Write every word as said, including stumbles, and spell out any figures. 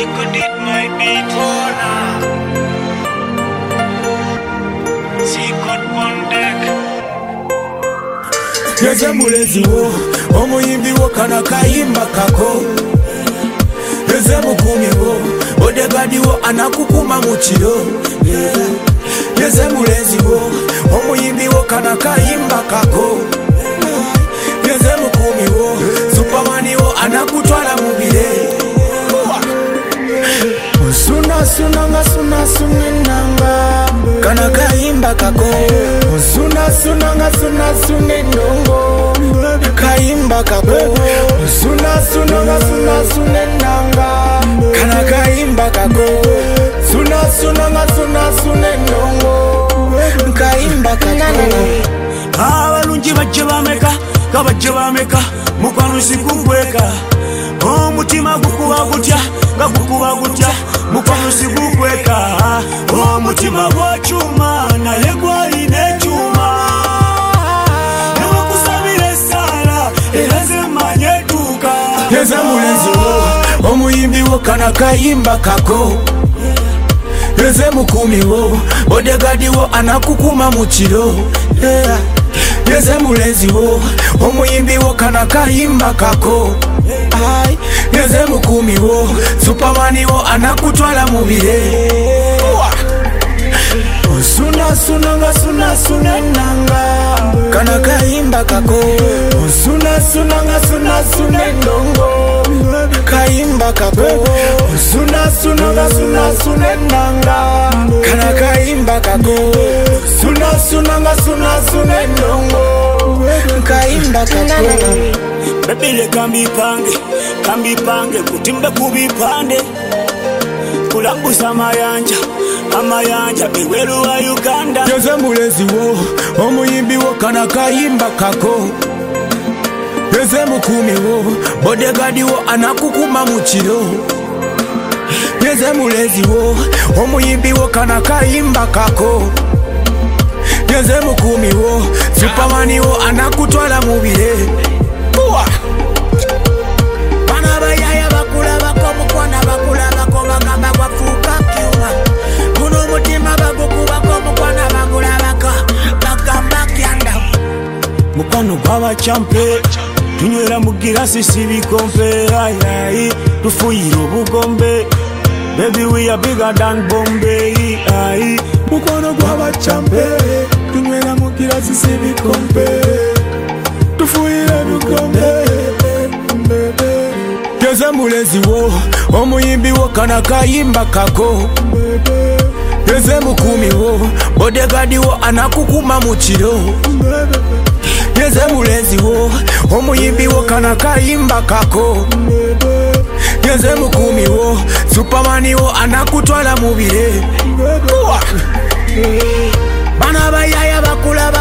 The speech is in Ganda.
You could eat my beat. Oh, nah. Secret one deck. Yeze mulezi wo, omuyimbi wo kana kayimba kako. Yeze mukumi wo, odegadi wo anakukuma muchiro. Yeze mulezi wo, omuyimbi wo kana kayimba kako. Yeze mukumi wo, Supermani wo anakutwala mubile. Suna suna nga suna sunenanga kana kayimba kako. Suna suna nga suna sunenongo kayimba kako. Suna suna nga suna sunenanga kana kayimba kako. Suna suna nga suna sunenongo kayimba kako. Abalungi bajje bameka kabajje bameka mukwano sikugweka. Omutima gukuba gutya nga gukuba gutya mukwano sikugweka. Omutima gw'akyuma naye gwalina ekyuma. Newakusabira essala era ze mmanyi edduuka. Yeze mulezi wo, omuyimbi wo kana kayimba kako. Yeze mukumi wo, odegadi wo anakukuma muchiro. Yeah. Yeze mulezi wo, omuyimbi wo kana kayimba kako. Ay, yeze mukumi wo, Supermani wo anakutwala mubile. Suna suna nga suna sunenanga kana kayimba kako. Suna suna nga suna sunenongo kayimba kako. Suna suna nga suna sunenanga kana kayimba kako. Suna suna nga suna sunenongo kayimba kako. Bebile kambi pange, kambi pange kutimbe kubipande. Kulambusa amayanja, amayanja eweru wa Uganda. Yeze mulezi wo, omuyimbi wo kana kayimba kako. Yeze mukumi wo, bodegadi wo anakukuma muchiro. Yeze mulezi wo, omuyimbi wo kana kayimba kako. Yeze mukumi wo, Supermani wo anakutwala mubile. Bana bayaya bakula bako mukwana bakula bako bagamba gwafuuka kyuma. Guno mutima bagukuba ko mukwana bagula baka bagamba kyanda. Mukwano gwaba champe tunywera mu girasi sibikompe. Ayayi tufuyira obugombe. Baby we are bigger than Bombay. Ayi mukwano gwaba champe tunywera mu girasi sibikompe. Tufuyira obugombe. Yeze mulezi wo, omuyimbi wo kana kayimba kako. Yeze mukumi wo, bodegadi wo anakukuma muchiro. Yeze mulezi wo, omuyimbi wo kana kayimba kako. Yeze mukumi wo, Supermani wo anakutwala mubile. Bana bayaya bakula